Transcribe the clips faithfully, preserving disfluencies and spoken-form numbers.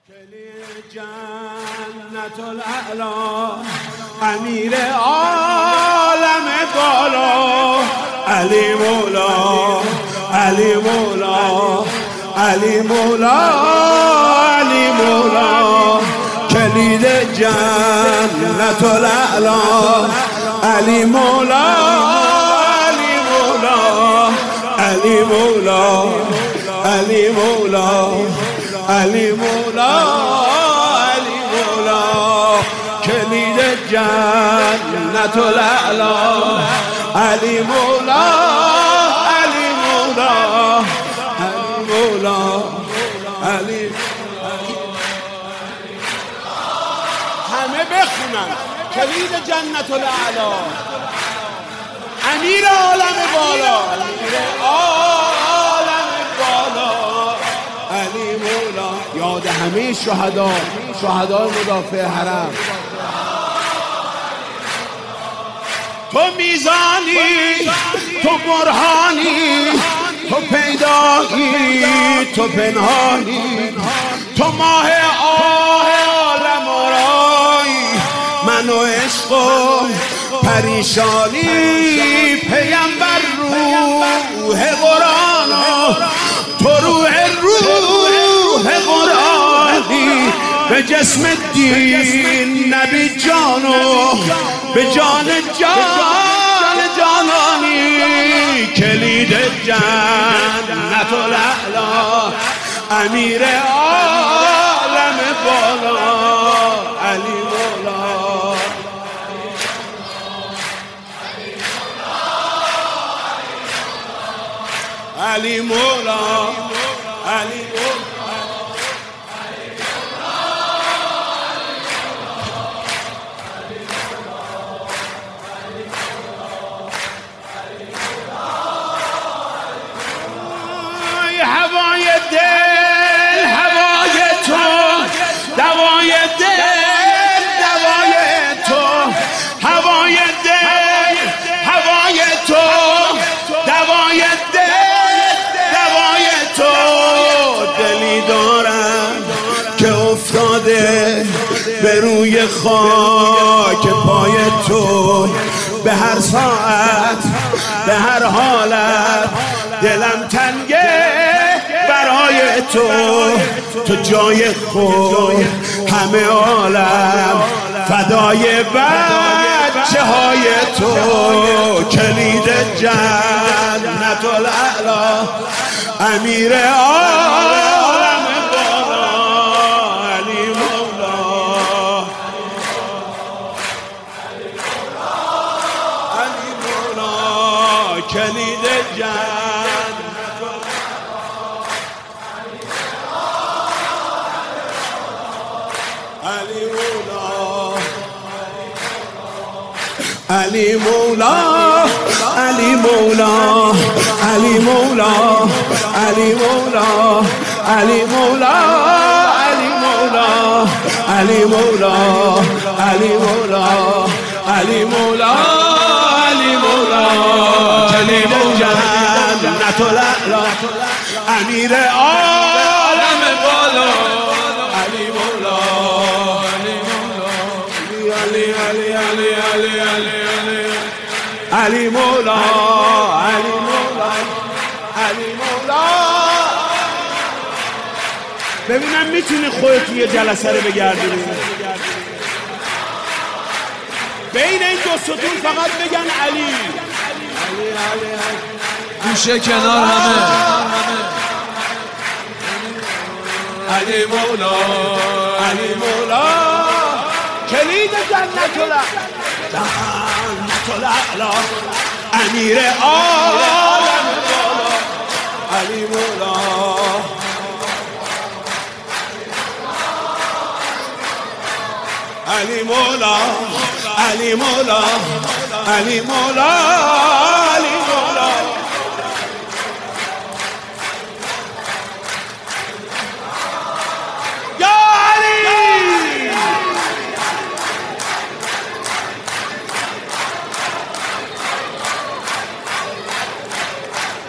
جنت الاعلی امیر عالم بالا علی مولا علی مولا علی مولا علی مولا کلید جنت الاعلی علی مولا علی مولا علی مولا علی مولا علی مولا علی مولا کلید جنت الاعلی علی مولا علی مولا علی مولا علی همه بخونن کلید جنت الاعلی امیر عالم بالا امیر عالم بالا علی مولا یاد همه شهدا شهدای مدافع حرم تو میزانی تو برهانی تو پیدایی تو پنهانی تو ماه عالم آرایی من و عشق و پریشانی پیامبر روح قرآن تو روح روح قرآنی به جسم دین نبی جانو به جان جان جانانی کلید جنت الاعلی امیر عالم بالا علی مولا علی مولا علی مولا هوای دل هوای تو دوای دل دوای تو هوای دل هوای تو دوای دل دوای تو دلی دارم که افتاده به روی خاک پای تو به هر ساعت به هر حالت دلم تنگه برای تو تو جای خود همه عالم فدای بچه های تو کلید جنت الاعلی امیر عالم بالا علی مولا علی مولا کلید جنت علی مولا علی مولا علی مولا علی مولا علی مولا علی مولا علی مولا علی مولا علی مولا علی مولا کلید جنت الاعلی امیر عالم بالا علی مولا علی علی علی علی علی علی مولا علی مولا علی مولا ببینم میتونی خودت یه جلسه رو بگردونی بین این دو ستون فقط بگن علی علی علی گوشه کنار همه علی مولا علی مولا کلید جنت الاعلی جنت الاعلی امیر عالم بالا علی مولا علی مولا علی مولا علی مولا علی مولا یا علی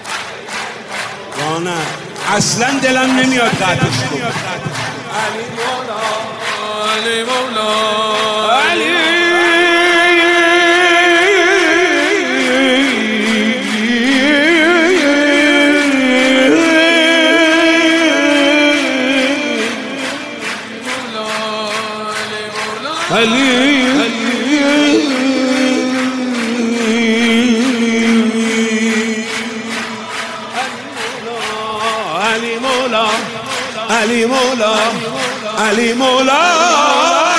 نه اصلا دلم نمیاد قطعش کنم. علی مولا علی مولا